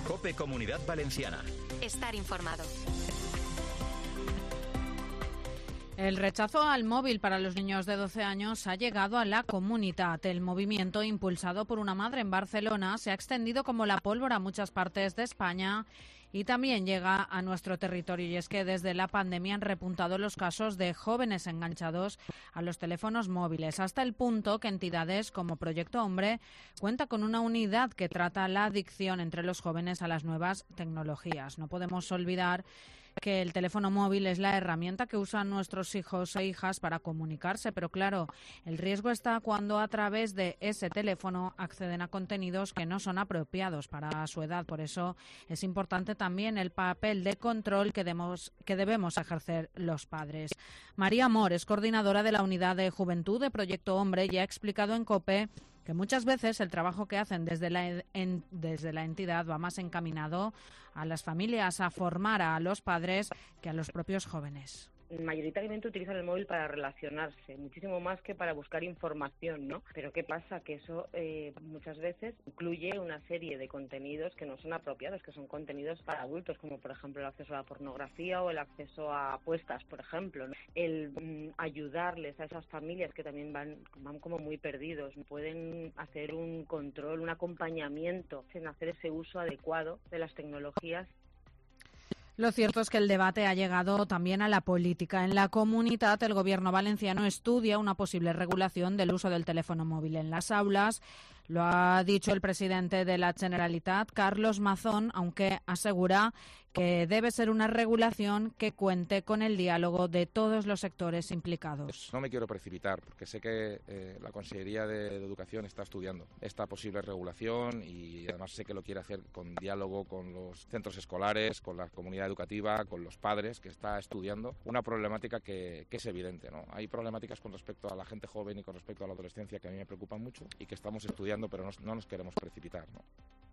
COPE Comunidad Valenciana. Estar informado. El rechazo al móvil para los niños de 12 años ha llegado a la comunidad. El movimiento, impulsado por una madre en Barcelona, se ha extendido como la pólvora a muchas partes de España y también llega a nuestro territorio. Y es que desde la pandemia han repuntado los casos de jóvenes enganchados a los teléfonos móviles, hasta el punto que entidades como Proyecto Hombre cuenta con una unidad que trata la adicción entre los jóvenes a las nuevas tecnologías. No podemos olvidar que el teléfono móvil es la herramienta que usan nuestros hijos e hijas para comunicarse, pero claro, el riesgo está cuando a través de ese teléfono acceden a contenidos que no son apropiados para su edad. Por eso es importante también el papel de control que debemos ejercer los padres. María Amor es coordinadora de la Unidad de Juventud de Proyecto Hombre y ha explicado en COPE que muchas veces el trabajo que hacen desde la entidad va más encaminado a las familias, a formar a los padres que a los propios jóvenes. Mayoritariamente utilizan el móvil para relacionarse, muchísimo más que para buscar información, ¿no? Pero ¿qué pasa? Que eso muchas veces incluye una serie de contenidos que no son apropiados, que son contenidos para adultos, como por ejemplo el acceso a la pornografía o el acceso a apuestas, por ejemplo, ¿no? El ayudarles a esas familias que también van como muy perdidos, pueden hacer un control, un acompañamiento en hacer ese uso adecuado de las tecnologías. Lo cierto es que el debate ha llegado también a la política. En la comunidad, el Gobierno valenciano estudia una posible regulación del uso del teléfono móvil en las aulas. Lo ha dicho el presidente de la Generalitat, Carlos Mazón, aunque asegura que debe ser una regulación que cuente con el diálogo de todos los sectores implicados. No me quiero precipitar, porque sé que la Consellería de Educación está estudiando esta posible regulación y además sé que lo quiere hacer con diálogo con los centros escolares, con la comunidad educativa, con los padres, que está estudiando una problemática que es evidente, ¿no? Hay problemáticas con respecto a la gente joven y con respecto a la adolescencia que a mí me preocupan mucho y que estamos estudiando, pero no nos queremos precipitar, ¿no?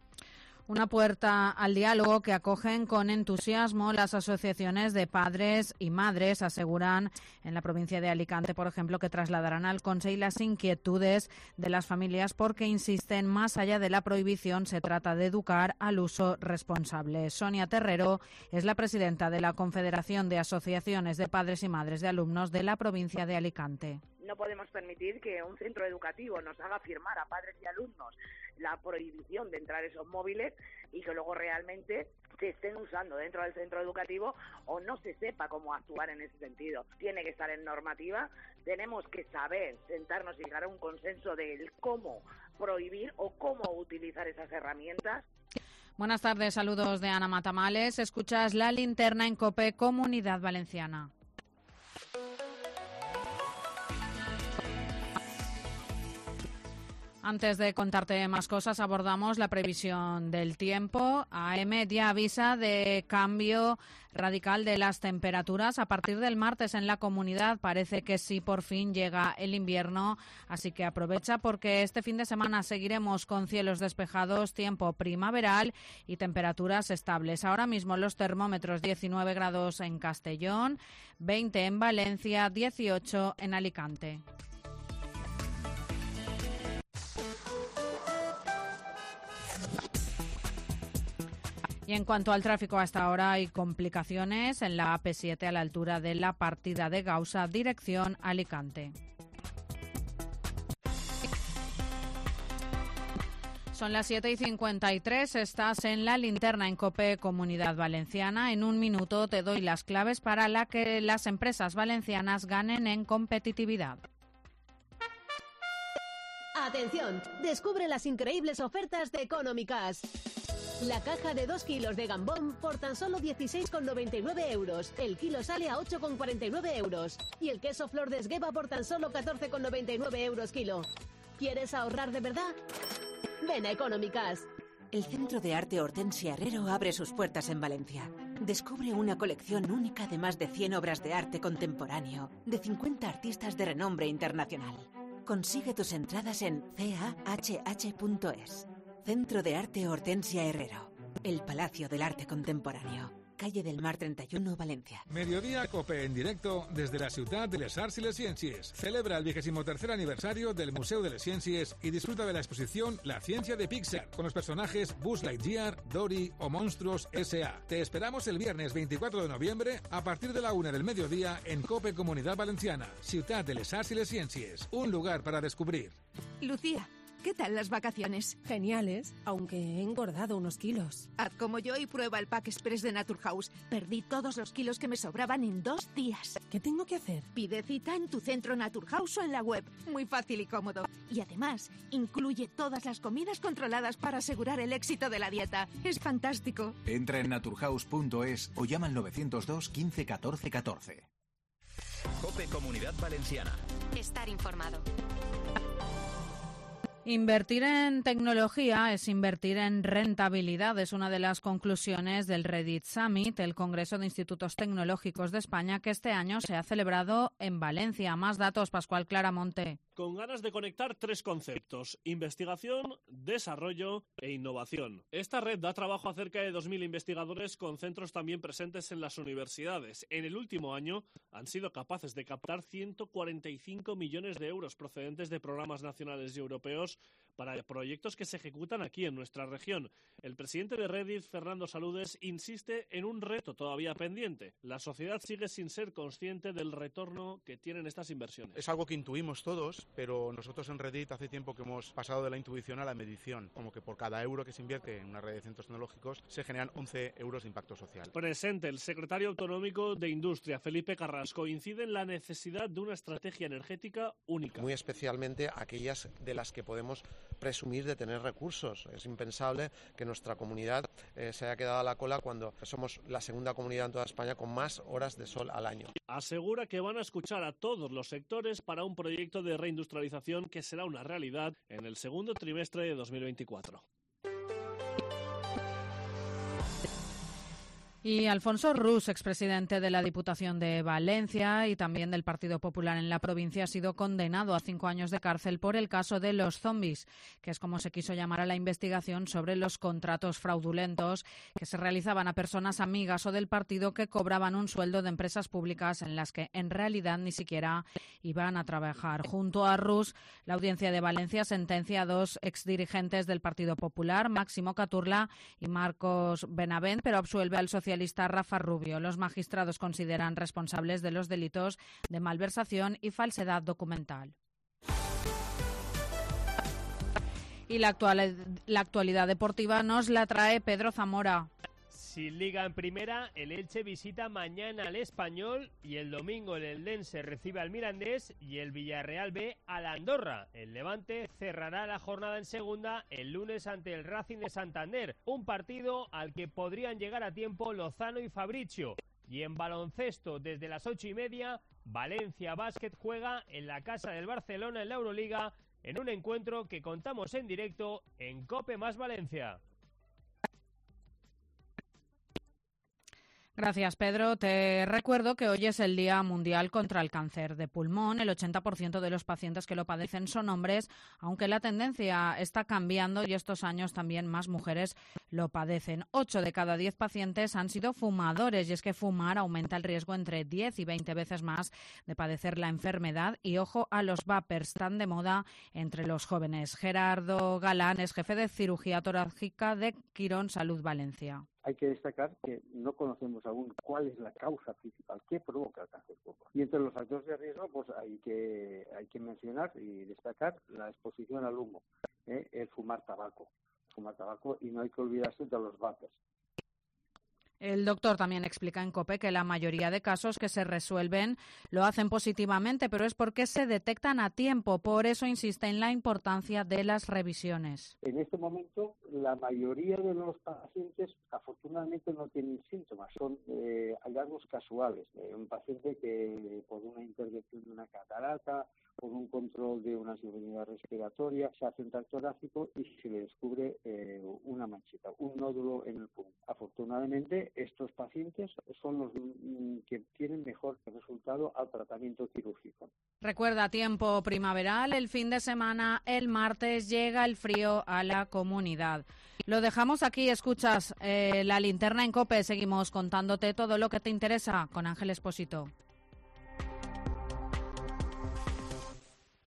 Una puerta al diálogo que acogen con entusiasmo las asociaciones de padres y madres. Aseguran en la provincia de Alicante, por ejemplo, que trasladarán al Consell las inquietudes de las familias porque, insisten, más allá de la prohibición, se trata de educar al uso responsable. Sonia Terrero es la presidenta de la Confederación de Asociaciones de Padres y Madres de Alumnos de la provincia de Alicante. No podemos permitir que un centro educativo nos haga firmar a padres y alumnos la prohibición de entrar esos móviles y que luego realmente se estén usando dentro del centro educativo o no se sepa cómo actuar en ese sentido. Tiene que estar en normativa, tenemos que saber sentarnos y llegar a un consenso del cómo prohibir o cómo utilizar esas herramientas. Buenas tardes, saludos de Ana Matamales. Escuchas La Linterna en COPE Comunidad Valenciana. Antes de contarte más cosas, abordamos la previsión del tiempo. AEMET ya avisa de cambio radical de las temperaturas. A partir del martes en la comunidad parece que sí, por fin llega el invierno. Así que aprovecha porque este fin de semana seguiremos con cielos despejados, tiempo primaveral y temperaturas estables. Ahora mismo los termómetros 19 grados en Castellón, 20 en Valencia, 18 en Alicante. Y en cuanto al tráfico, hasta ahora hay complicaciones en la AP7 a la altura de la partida de Gausa, dirección Alicante. Son las 7:53, estás en La Linterna en COPE Comunidad Valenciana. En un minuto te doy las claves para que las empresas valencianas ganen en competitividad. Atención, descubre las increíbles ofertas de Económicas. La caja de 2 kilos de gambón por tan solo 16,99 euros. El kilo sale a 8,49 euros. Y el queso Flor de Esgueva por tan solo 14,99 euros kilo. ¿Quieres ahorrar de verdad? Ven a Económicas. El Centro de Arte Hortensia Herrero abre sus puertas en Valencia. Descubre una colección única de más de 100 obras de arte contemporáneo de 50 artistas de renombre internacional. Consigue tus entradas en cahh.es. Centro de Arte Hortensia Herrero, el Palacio del Arte Contemporáneo. calle del Mar 31, Valencia. Mediodía Cope en directo desde la ciudad de Les Arts y les Ciències. Celebra el 23º aniversario del Museo de les Ciències y disfruta de la exposición La Ciencia de Pixar con los personajes Buzz Lightyear, Dory o Monstruos S.A. Te esperamos el viernes 24 de noviembre a partir de la 1 del mediodía en Cope Comunidad Valenciana, ciudad de Les Arts y les Ciències. Un lugar para descubrir. Lucía, ¿qué tal las vacaciones? Geniales, aunque he engordado unos kilos. Haz como yo y prueba el Pack Express de Naturhaus. Perdí todos los kilos que me sobraban en 2 días. ¿Qué tengo que hacer? Pide cita en tu centro Naturhaus o en la web. Muy fácil y cómodo. Y además, incluye todas las comidas controladas para asegurar el éxito de la dieta. Es fantástico. Entra en naturhaus.es o llama al 902 15 14 14. COPE Comunidad Valenciana. Estar informado. Invertir en tecnología es invertir en rentabilidad. Es una de las conclusiones del Reddit Summit, el Congreso de Institutos Tecnológicos de España, que este año se ha celebrado en Valencia. Más datos, Pascual Claramonte. Con ganas de conectar 3 conceptos: investigación, desarrollo e innovación. Esta red da trabajo a cerca de 2.000 investigadores con centros también presentes en las universidades. En el último año han sido capaces de captar 145 millones de euros procedentes de programas nacionales y europeos para proyectos que se ejecutan aquí en nuestra región. El presidente de Reddit, Fernando Saludes, insiste en un reto todavía pendiente. La sociedad sigue sin ser consciente del retorno que tienen estas inversiones. Es algo que intuimos todos, pero nosotros en Reddit hace tiempo que hemos pasado de la intuición a la medición, como que por cada euro que se invierte en una red de centros tecnológicos se generan 11 euros de impacto social. Presente el secretario autonómico de Industria, Felipe Carrasco, incide en la necesidad de una estrategia energética única. Muy especialmente aquellas de las que podemos presumir de tener recursos. Es impensable que nuestra comunidad se haya quedado a la cola cuando somos la segunda comunidad en toda España con más horas de sol al año. Asegura que van a escuchar a todos los sectores para un proyecto de reindustrialización que será una realidad en el segundo trimestre de 2024. Y Alfonso Rus, expresidente de la Diputación de Valencia y también del Partido Popular en la provincia, ha sido condenado a 5 años de cárcel por el caso de los zombies, que es como se quiso llamar a la investigación sobre los contratos fraudulentos que se realizaban a personas amigas o del partido que cobraban un sueldo de empresas públicas en las que en realidad ni siquiera iban a trabajar. Junto a Rus, la Audiencia de Valencia sentencia a 2 exdirigentes del Partido Popular, Máximo Caturla y Marcos Benavent, pero absuelve al socialista Rafa Rubio. Los magistrados consideran responsables de los delitos de malversación y falsedad documental. Y la actualidad deportiva nos la trae Pedro Zamora. Sin Liga en Primera, el Elche visita mañana al Español y el domingo el Eldense recibe al Mirandés y el Villarreal B al Andorra. El Levante cerrará la jornada en Segunda el lunes ante el Racing de Santander, un partido al que podrían llegar a tiempo Lozano y Fabricio. Y en baloncesto, desde las 8:30, Valencia Basket juega en la casa del Barcelona en la Euroliga en un encuentro que contamos en directo en COPE más Valencia. Gracias, Pedro. Te recuerdo que hoy es el Día Mundial contra el Cáncer de Pulmón. El 80% de los pacientes que lo padecen son hombres, aunque la tendencia está cambiando y estos años también más mujeres lo padecen. 8 de cada 10 pacientes han sido fumadores y es que fumar aumenta el riesgo entre 10 y 20 veces más de padecer la enfermedad. Y ojo a los vapers, tan de moda entre los jóvenes. Gerardo Galán es jefe de cirugía torácica de Quirón Salud Valencia. Hay que destacar que no conocemos aún cuál es la causa principal, qué provoca el cáncer de pulmón. Y entre los factores de riesgo, pues hay que mencionar y destacar la exposición al humo, el fumar tabaco, y no hay que olvidarse de los vapers. El doctor también explica en COPE que la mayoría de casos que se resuelven lo hacen positivamente, pero es porque se detectan a tiempo. Por eso insiste en la importancia de las revisiones. En este momento, la mayoría de los pacientes afortunadamente no tienen síntomas. Son hallazgos casuales. Un paciente que por una intervención de una catarata, por un control de una inseguridad respiratoria, se hace un TAC torácico y se le descubre una manchita, un nódulo en el pulmón. Afortunadamente, estos pacientes son los que tienen mejor resultado al tratamiento quirúrgico. Recuerda, tiempo primaveral, el fin de semana, el martes llega el frío a la comunidad. Lo dejamos aquí, escuchas La Linterna en COPE, seguimos contándote todo lo que te interesa con Ángel Expósito.